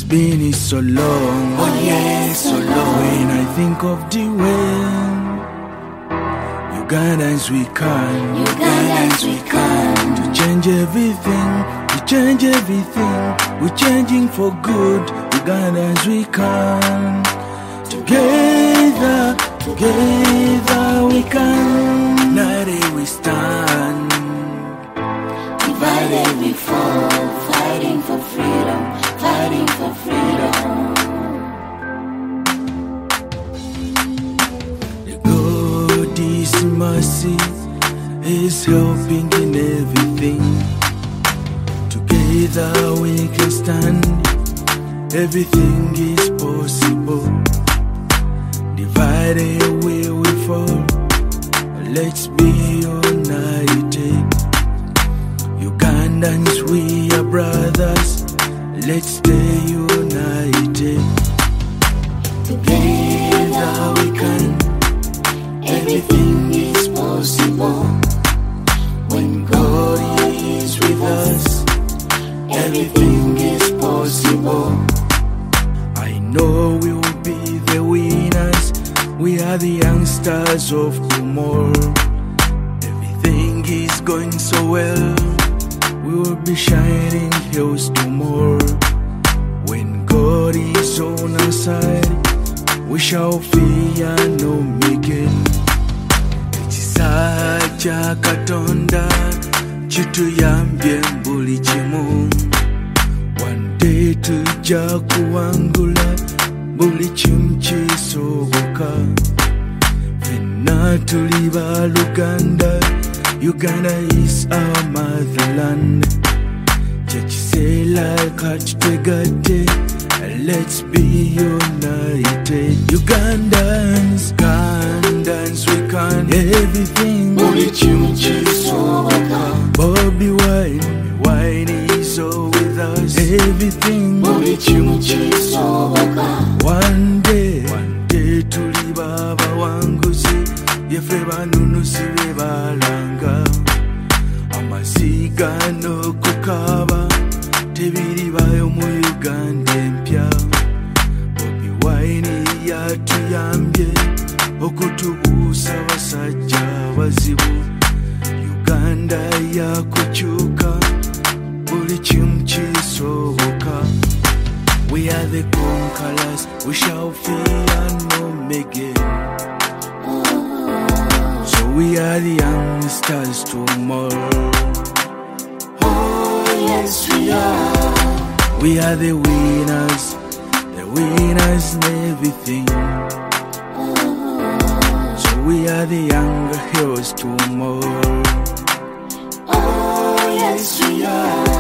It's been so long, oh yes, so long. When I think of the way Ugandans we can to change everything, we're changing for good. Ugandans we can, together we can. United we stand, divided we fall, fighting for freedom. The God is mercy, is helping in everything. Together we can stand, everything is possible. Divided we will fall, let's be united. Ugandans, we are brothers, let's stay united. Together we can, everything is possible. When God is with us, everything is possible. I know we will be the winners, we are the youngsters of tomorrow. Everything is going so well, we will be shining hills tomorrow. When God is on our side, we shall fear no making. Ekisa kya Katonda kituyambye buli kimu. One day tujja kuwangula buli kimu kisoboka. Fenna tuli baluganda, Uganda is our motherland. Chekisela kati twegatte, let's be united. Ugandans we can, everything Buli kimu kisoboka. Bobby Wine is all with us. Everything Buli kimu kisoboka. One day tuli baba wanguzi, yefe banunusi bebalanga. Amasiga n'okukaba tebiribayo mu Uganda empya. Bobby Wine yatuyambye okutubuusa basajja abazibu. Uganda yakukyuka, buli kimu kisoboka. We are the conquerors, we shall fear no making. So we are the youngsters tomorrow. Oh yes we are. We are the winners in everything. So we are the younger heroes tomorrow. Oh yes we are.